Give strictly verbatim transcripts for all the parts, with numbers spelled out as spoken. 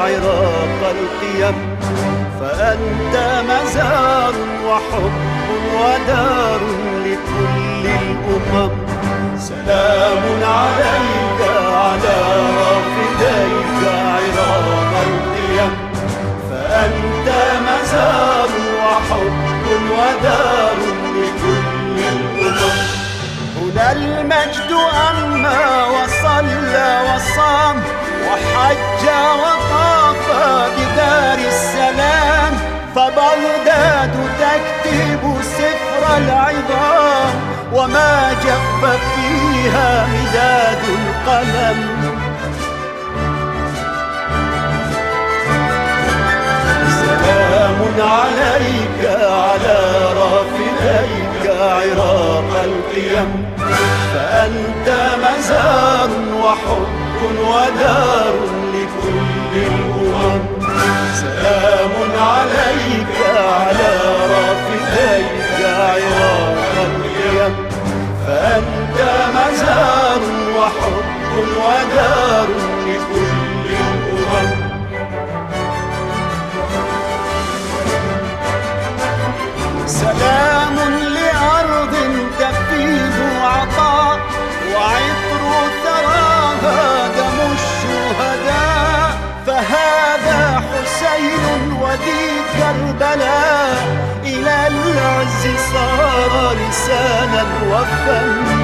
عراق القيم، فأنت مزار وحب ودار لكل الأمم. سلام عليك على رافديك عراق القيم، فأنت مزار وحب ودار لكل الأمم. هنا المجد أما وصلى وصام وحج وطاف بدار السلام، فبغداد تكتب سفر العظام وما جف فيها مداد القلم. سلام عليك على رافديك عراق القيم، فأنت مزار وحب ودار لكل الأمم. سلام عليك على رافديك عراق القيم، فأنت مزار وحب ودار لكل الأمم. سلام لأرض تفيض عطاء وعطر ثراها دم الشهداء، فهذا حسين وذي كربلاء إلى العز صار لسانا وفما.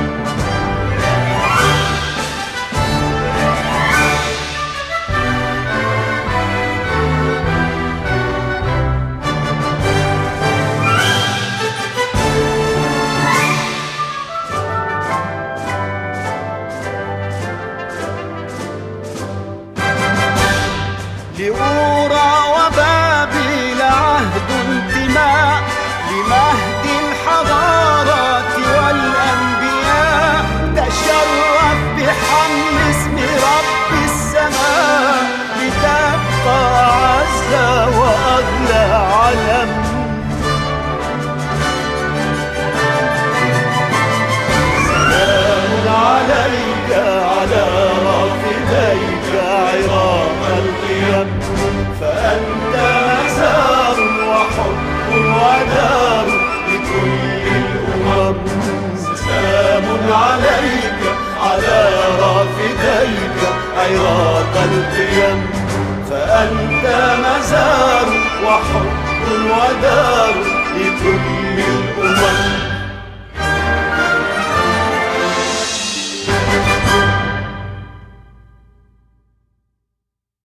لأورى وبابل عهد انتماء لمهد الحضارات والأنبياء، تشرف بحمل اسم رب السماء لتبقى أعز وأغلى علم. سلام عليك على رافديك عراق القيم، فأنت مزار وحب ودار لكل الأمم. سلام عليك على رافديك عراق القيم، فأنت مزار وحب ودار لكل الأمم.